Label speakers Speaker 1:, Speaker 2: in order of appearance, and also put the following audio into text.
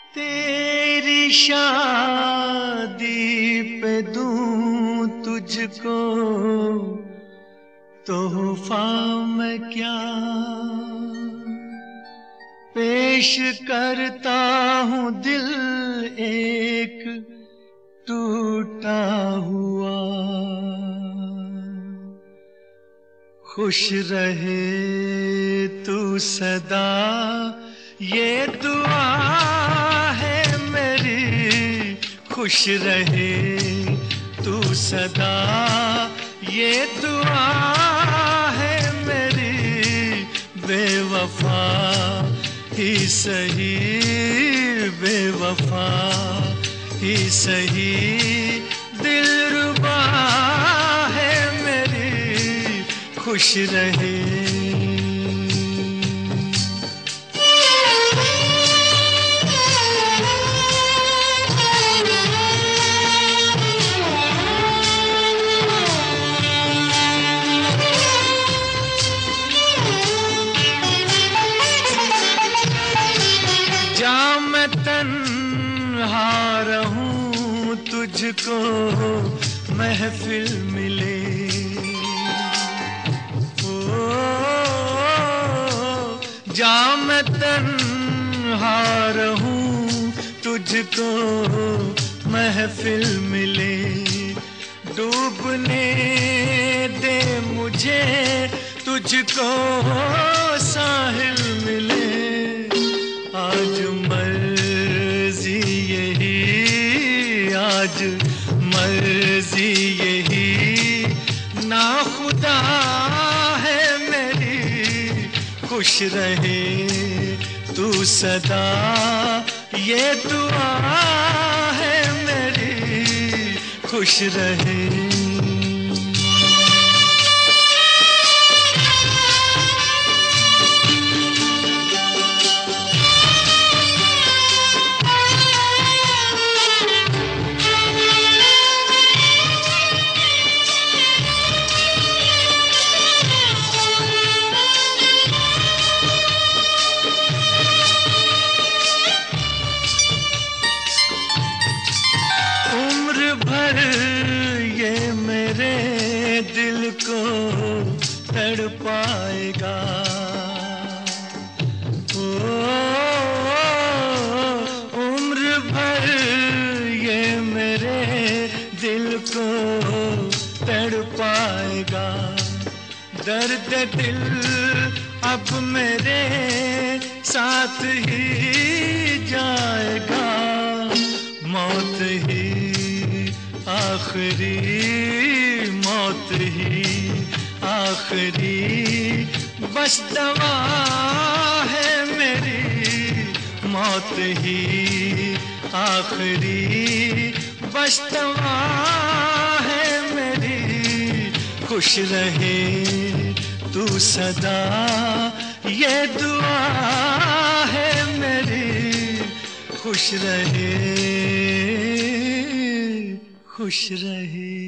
Speaker 1: तेरी शादी पे दूं तुझको तोहफा मैं क्या पेश करता हूँ। दिल एक टूटा हुआ, खुश रहे तू सदा ये दुआ है मेरी। खुश रहे तू सदा ये दुआ है मेरी। बेवफा ही सही, बेवफा ही सही, दिलरुबा है मेरी। खुश रहे। मैं तन्हा रहूं तुझको महफिल मिले। ओ जा मैं तन्हा रहूं तुझको महफिल मिले। डूबने दे मुझे तुझको साहिल मिले। आज मर्जी यही, आज मर्जी यही, ना खुदा है मेरी। खुश रहे तू सदा ये दुआ है मेरी। खुश रहे। भर ये मेरे दिल को तड़पाएगा। ओ उम्र भर ये मेरे दिल को तड़पाएगा। दर्द दिल अब मेरे साथ ही जाएगा। मौत ही आखिरी, मौत ही आखिरी बस दवा है मेरी। मौत ही आखिरी बस दवा है मेरी। खुश रहे तू सदा ये दुआ है मेरी। खुश रहे, खुश रहे।